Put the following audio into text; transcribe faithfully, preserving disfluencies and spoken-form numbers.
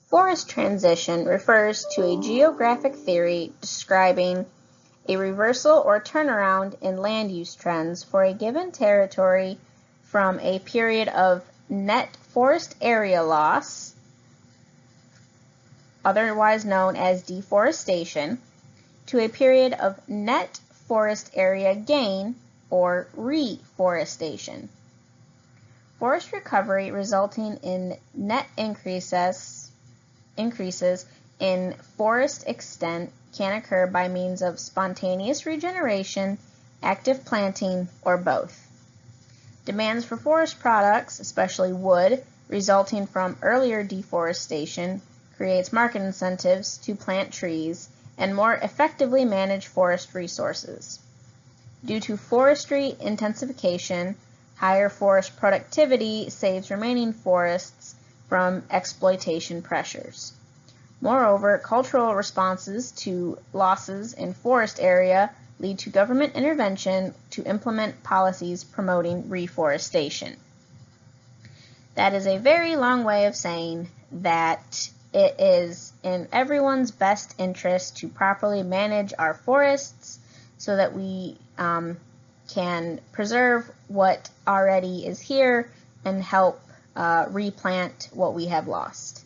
Forest transition refers to a geographic theory describing a reversal or turnaround in land use trends for a given territory from a period of net forest area loss, otherwise known as deforestation, to a period of net forest area gain, or reforestation. Forest recovery resulting in net increases, increases in forest extent can occur by means of spontaneous regeneration, active planting, or both. Demands for forest products, especially wood, resulting from earlier deforestation, creates market incentives to plant trees and more effectively manage forest resources. Due to forestry intensification, higher forest productivity saves remaining forests from exploitation pressures. Moreover, cultural responses to losses in forest area lead to government intervention to implement policies promoting reforestation. That is a very long way of saying that it is in everyone's best interest to properly manage our forests so that we um, can preserve what already is here and help uh, replant what we have lost.